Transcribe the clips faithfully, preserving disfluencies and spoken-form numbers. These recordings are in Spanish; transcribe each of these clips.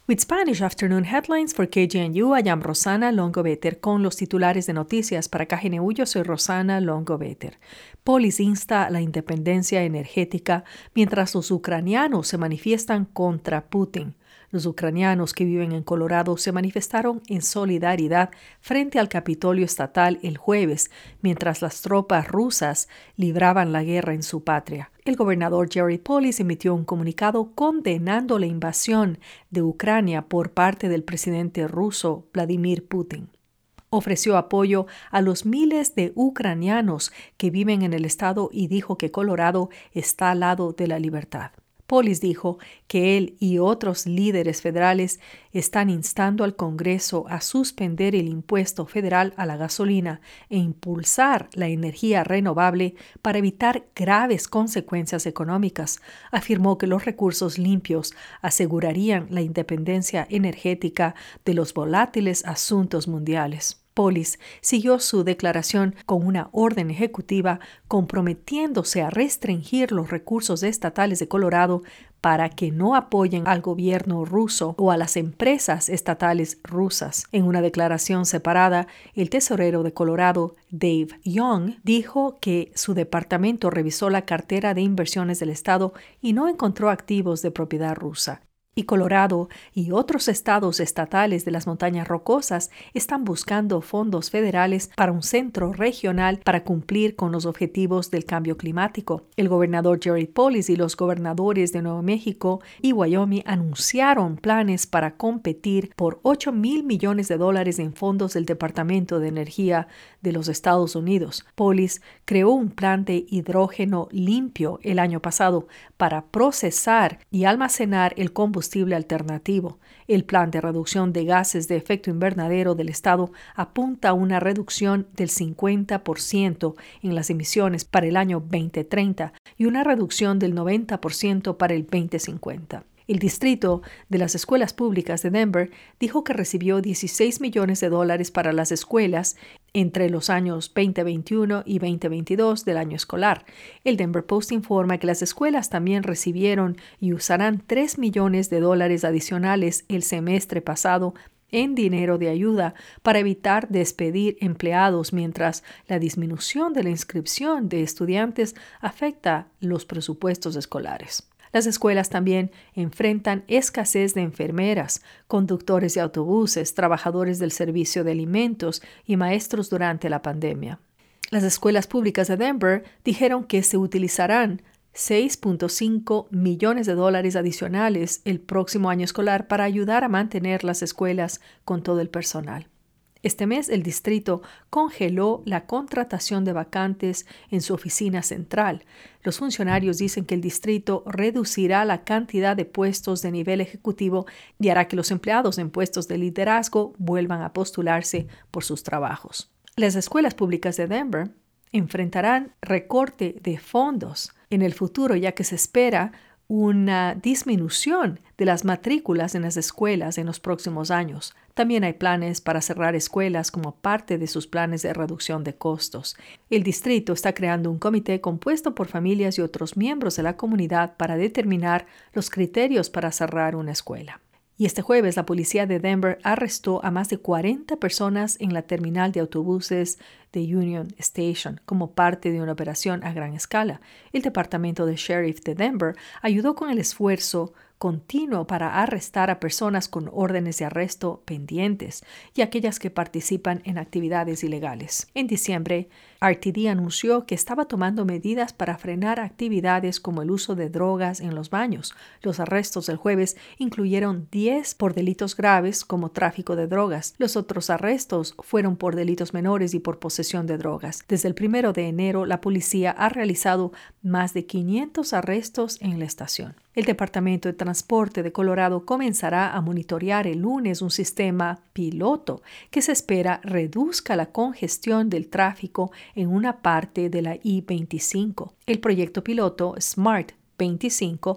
With Spanish Afternoon Headlines for K G N U, I am Rosana Longoveter con los titulares de noticias para K G N U. Yo soy Rosana Longoveter. Polis insta a la independencia energética mientras los ucranianos se manifiestan contra Putin. Los ucranianos que viven en Colorado se manifestaron en solidaridad frente al Capitolio estatal el jueves, mientras las tropas rusas libraban la guerra en su patria. El gobernador Jerry Polis emitió un comunicado condenando la invasión de Ucrania por parte del presidente ruso Vladimir Putin. Ofreció apoyo a los miles de ucranianos que viven en el estado y dijo que Colorado está al lado de la libertad. Polis dijo que él y otros líderes federales están instando al Congreso a suspender el impuesto federal a la gasolina e impulsar la energía renovable para evitar graves consecuencias económicas. Afirmó que los recursos limpios asegurarían la independencia energética de los volátiles asuntos mundiales. Polis siguió su declaración con una orden ejecutiva comprometiéndose a restringir los recursos estatales de Colorado para que no apoyen al gobierno ruso o a las empresas estatales rusas. En una declaración separada, el tesorero de Colorado, Dave Young, dijo que su departamento revisó la cartera de inversiones del estado y no encontró activos de propiedad rusa. Y Colorado y otros estados estatales de las montañas rocosas están buscando fondos federales para un centro regional para cumplir con los objetivos del cambio climático. El gobernador Jerry Polis y los gobernadores de Nuevo México y Wyoming anunciaron planes para competir por ocho mil millones de dólares en fondos del Departamento de Energía de los Estados Unidos. Polis creó un plan de hidrógeno limpio el año pasado para procesar y almacenar el combustible alternativo. El plan de reducción de gases de efecto invernadero del estado apunta a una reducción del cincuenta por ciento en las emisiones para el año veinte treinta y una reducción del noventa por ciento para el veinte cincuenta. El distrito de las escuelas públicas de Denver dijo que recibió dieciséis millones de dólares para las escuelas entre los años veinte veintiuno y veinte veintidós del año escolar. El Denver Post informa que las escuelas también recibieron y usarán tres millones de dólares adicionales el semestre pasado en dinero de ayuda para evitar despedir empleados mientras la disminución de la inscripción de estudiantes afecta los presupuestos escolares. Las escuelas también enfrentan escasez de enfermeras, conductores de autobuses, trabajadores del servicio de alimentos y maestros durante la pandemia. Las escuelas públicas de Denver dijeron que se utilizarán seis punto cinco millones de dólares adicionales el próximo año escolar para ayudar a mantener las escuelas con todo el personal. Este mes, el distrito congeló la contratación de vacantes en su oficina central. Los funcionarios dicen que el distrito reducirá la cantidad de puestos de nivel ejecutivo y hará que los empleados en puestos de liderazgo vuelvan a postularse por sus trabajos. Las escuelas públicas de Denver enfrentarán recorte de fondos en el futuro, ya que se espera una disminución de las matrículas en las escuelas en los próximos años. También hay planes para cerrar escuelas como parte de sus planes de reducción de costos. El distrito está creando un comité compuesto por familias y otros miembros de la comunidad para determinar los criterios para cerrar una escuela. Y este jueves la policía de Denver arrestó a más de cuarenta personas en la terminal de autobuses de Union Station como parte de una operación a gran escala. El departamento de sheriff de Denver ayudó con el esfuerzo continuo para arrestar a personas con órdenes de arresto pendientes y aquellas que participan en actividades ilegales. En diciembre, R T D anunció que estaba tomando medidas para frenar actividades como el uso de drogas en los baños. Los arrestos del jueves incluyeron diez por delitos graves como tráfico de drogas. Los otros arrestos fueron por delitos menores y por posesión de drogas. Desde el primero de enero, la policía ha realizado más de quinientos arrestos en la estación. El Departamento de Transporte de Colorado comenzará a monitorear el lunes un sistema piloto que se espera reduzca la congestión del tráfico en una parte de la I veinticinco. El proyecto piloto Smart veinticinco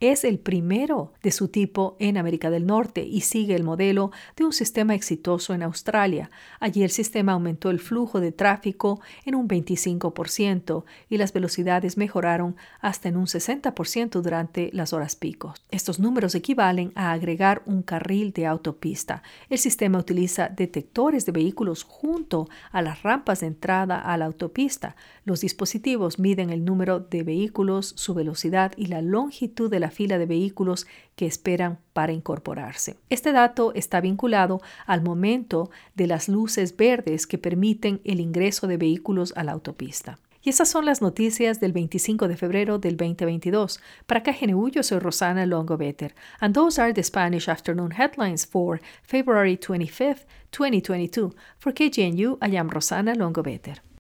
Es el primero de su tipo en América del Norte y sigue el modelo de un sistema exitoso en Australia. Allí el sistema aumentó el flujo de tráfico en un veinticinco por ciento y las velocidades mejoraron hasta en un sesenta por ciento durante las horas pico. Estos números equivalen a agregar un carril de autopista. El sistema utiliza detectores de vehículos junto a las rampas de entrada a la autopista. Los dispositivos miden el número de vehículos, su velocidad y la longitud de la fila de vehículos que esperan para incorporarse. Este dato está vinculado al momento de las luces verdes que permiten el ingreso de vehículos a la autopista. Y esas son las noticias del veinticinco de febrero del veinte veintidós. Para K G N U, yo soy Rosana Longoveter. And those are the Spanish afternoon headlines for February twenty-fifth, twenty twenty-two. For K G N U, I am Rosana Longoveter.